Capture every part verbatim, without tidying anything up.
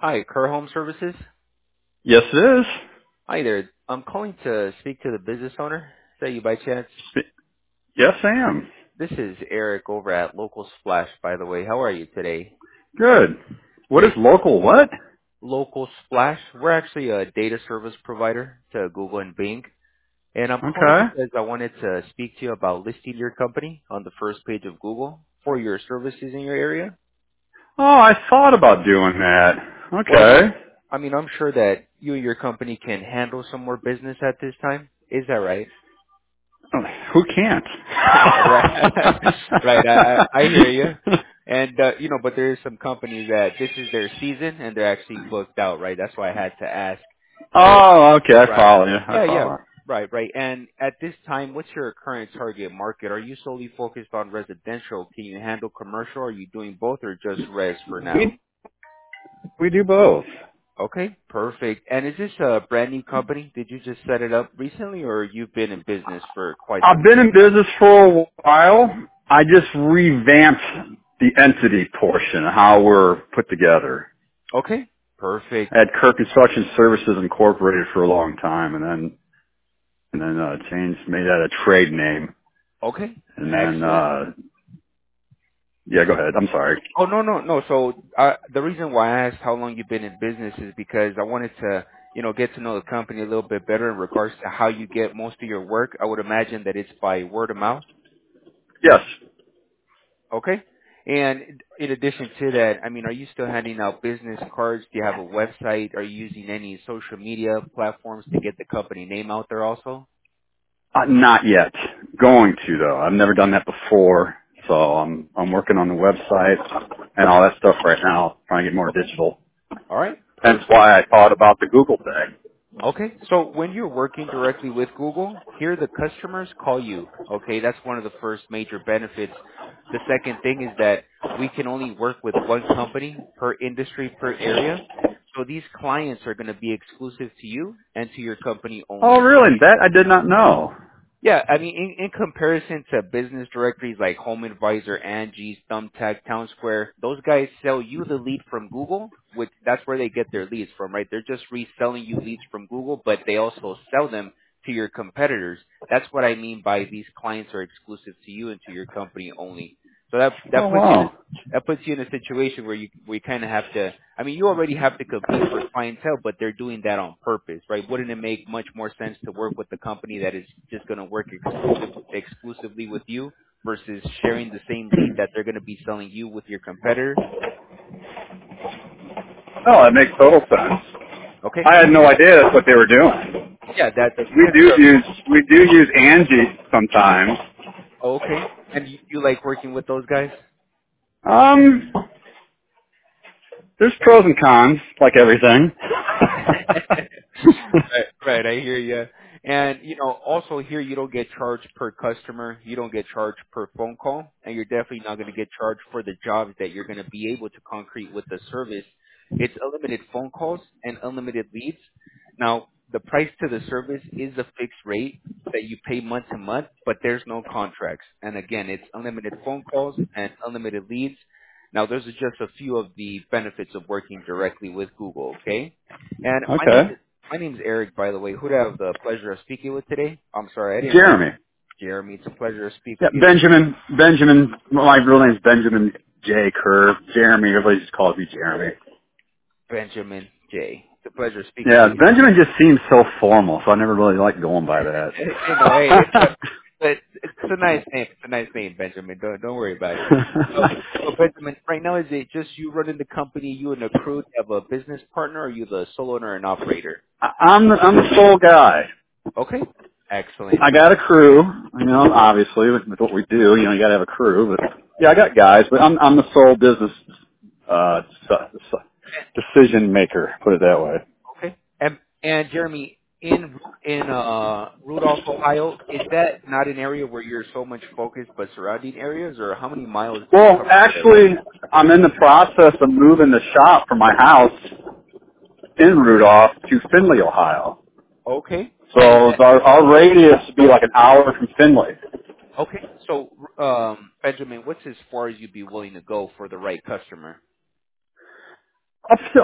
Hi, Kerr Home Services. Yes, it is. Hi there. I'm calling to speak to the business owner. Is that you by chance? Sp- Yes, I am. This is Eric over at Local Splash, by the way. How are you today? Good. What is Great. local what? Local Splash. We're actually a data service provider to Google and Bing. And I'm calling Okay. because I wanted to speak to you about listing your company on the first page of Google for your services in your area. Oh, I thought about doing that. Well, Okay. I mean, I'm sure that you and your company can handle some more business at this time. Is that right? Oh, who can't? right, right. I, I I hear you. And uh, you know, but there is some companies that this is their season and they're actually booked out, right? That's why I had to ask. So, Oh, okay. I right, follow you. I yeah, yeah, follow. right, right. And at this time, what's your current target market? Are you solely focused on residential? Can you handle commercial? Are you doing both, or just res for now? We we do both. Okay, perfect. And is this a brand new company? Did you just set it up recently, or you've been in business for quite I've some been time in now? business for a while. I just revamped the entity portion, how we're put together. Okay, perfect. I had Kirk Construction Services Incorporated for a long time, and then and then uh, changed, made that a trade name, Okay, and then excellent. uh, yeah, go ahead. I'm sorry. Oh, no, no, no. So uh, the reason why I asked how long you've been in business is because I wanted to, you know, get to know the company a little bit better in regards to how you get most of your work. I would imagine that it's by word of mouth. Yes, Okay. And in addition to that, I mean, are you still handing out business cards? Do you have a website? Are you using any social media platforms to get the company name out there also? uh, not yet. Going to though. I've never done that before, so I'm I'm working on the website and all that stuff right now, trying to get more Okay. digital. All right. Hence Perfect. why I thought about the Google thing. Okay. So when you're working directly with Google, here the customers call you. Okay. That's one of the first major benefits. The second thing is that we can only work with one company per industry, per area. So these clients are going to be exclusive to you and to your company Oh, only. really? That I did not know. Yeah, I mean, in, in comparison to business directories like Home Advisor, Angie's, Thumbtack, Town Square, those guys sell you the lead from Google, which that's where they get their leads from, right? They're just reselling you leads from Google, but they also sell them to your competitors. That's what I mean by these clients are exclusive to you and to your company only. So that Oh, that puts you in a, wow. that puts you in a situation where you we kind of have to. I mean, you already have to compete for clientele, but they're doing that on purpose, right? Wouldn't it make much more sense to work with the company that is just going to work exclusive exclusively with you versus sharing the same lead that they're going to be selling you with your competitors? Oh, that makes total sense. Okay, I had no idea that's what they were doing. yeah, that's 'Cause we that's do uh, use we do use Angie sometimes. okay. And you, you like working with those guys? Um, there's pros and cons, like everything. right, right, I hear you. And you know, also here you don't get charged per customer, you don't get charged per phone call, and you're definitely not going to get charged for the jobs that you're going to be able to concrete with the service. It's unlimited phone calls and unlimited leads. Now, the price to the service is a fixed rate that you pay month to month, but there's no contracts. And again, it's unlimited phone calls and unlimited leads. Now, those are just a few of the benefits of working directly with Google, okay? And my name Okay. is my name's Eric, by the way. Who do I have the pleasure of speaking with today? I'm sorry, I didn't. Jeremy. Jeremy, it's a pleasure to speak Yeah, with you. Benjamin. Benjamin. Well, my real name's Benjamin J. Kerr. Jeremy. Everybody just calls me Jeremy. Benjamin J. It's a pleasure speaking Yeah, with you. Benjamin just seems so formal, so I never really liked going by that. you know, hey, it's a it's, it's a nice name. It's a nice name, Benjamin. Don't don't worry about it. So, so Benjamin, right now is it just you running the company, you and the crew? Do you have a business partner, or are you the sole owner and operator? I- I'm the, I'm the sole guy. Okay, excellent. I got a crew, you know, obviously with, with what we do, you know, you got to have a crew. But yeah, I got guys, but I'm I'm the sole business uh su- su- decision maker. Put it that way. Okay. And and Jeremy, in in uh Rudolph, Ohio, is that not an area where you're so much focused, but surrounding areas, or how many miles do you Well, cover there? actually, I'm in the process of moving the shop from my house in Rudolph to Findlay, Ohio. Okay. So And is that our, our radius would be like an hour from Findlay. okay? So, um, Benjamin, what's as far as you'd be willing to go for the right customer? Up to up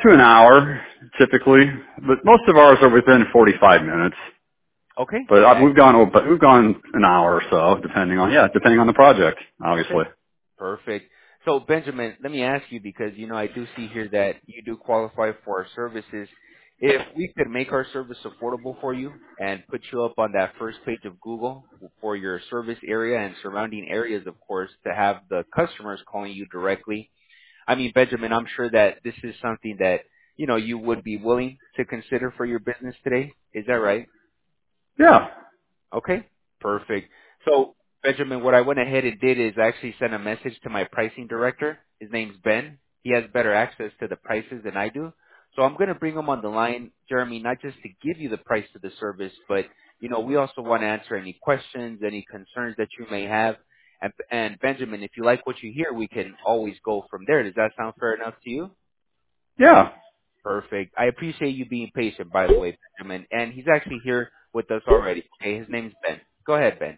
to an hour typically, but most of ours are within forty-five minutes. Okay. But uh, That, we've gone over, we've gone an hour or so, depending on yeah, depending on the project, okay. obviously. Perfect. So Benjamin, let me ask you because you know I do see here that you do qualify for our services. If we could make our service affordable for you and put you up on that first page of Google for your service area and surrounding areas, of course, to have the customers calling you directly. I mean, Benjamin, I'm sure that this is something that you know you would be willing to consider for your business today. Is that right? Yeah, Okay, perfect. So, Benjamin, what I went ahead and did is I actually sent a message to my pricing director. His name's Ben. He has better access to the prices than I do. So I'm going to bring him on the line, Jeremy, not just to give you the price of the service, but, you know, we also want to answer any questions, any concerns that you may have. And, and Benjamin, if you like what you hear, we can always go from there. Does that sound fair enough to you? yeah. Perfect. I appreciate you being patient, by the way, Benjamin. And he's actually here with us already. Okay, his name's Ben. Go ahead, Ben.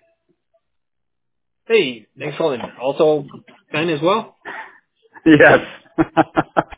Hey, thanks for calling. Also, Ben as well? Yes.